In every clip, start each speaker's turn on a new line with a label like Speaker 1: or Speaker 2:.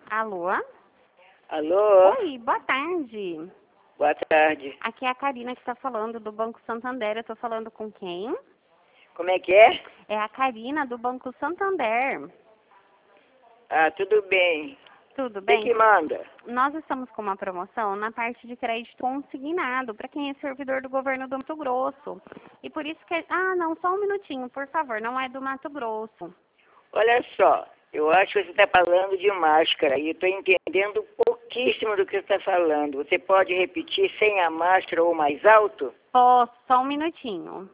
Speaker 1: Alô?
Speaker 2: Alô?
Speaker 1: Oi, boa tarde.
Speaker 2: Boa tarde.
Speaker 1: Aqui é a Karina que está falando do Banco Santander. Eu estou falando com quem?
Speaker 2: Como é que é?
Speaker 1: É a Karina do Banco Santander.
Speaker 2: Ah, tudo bem.
Speaker 1: Tudo
Speaker 2: O
Speaker 1: bem?
Speaker 2: que manda?
Speaker 1: Nós estamos com uma promoção na parte de crédito consignado para quem é servidor do governo do Mato Grosso. E por isso que... Ah, não, só um minutinho, por favor. Não é do Mato Grosso.
Speaker 2: Olha só, eu acho que você está falando de máscara e estou entendendo pouquíssimo do que você está falando. Você pode repetir sem a máscara ou mais alto?
Speaker 1: Posso, só um minutinho.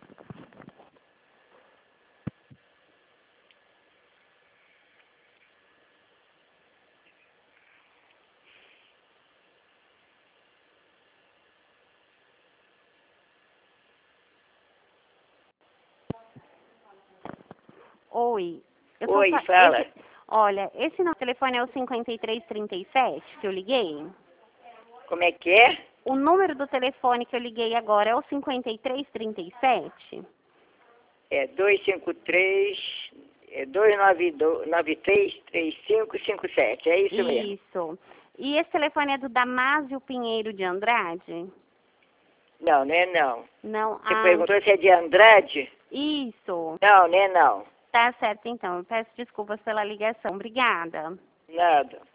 Speaker 1: Oi.
Speaker 2: Oi, fala.
Speaker 1: Olha, esse nosso telefone é o 5337 que eu liguei.
Speaker 2: Como é que é?
Speaker 1: O número do telefone que eu liguei agora é o 5337?
Speaker 2: É 253, 293-3557. É isso mesmo.
Speaker 1: Isso. E esse telefone é do Damásio Pinheiro de Andrade?
Speaker 2: Não, não é não.
Speaker 1: Não.
Speaker 2: Você
Speaker 1: Ah,
Speaker 2: perguntou se é de Andrade?
Speaker 1: isso.
Speaker 2: Não, não é não.
Speaker 1: Tá certo, então. Eu peço desculpas pela ligação. Obrigada.
Speaker 2: Nada.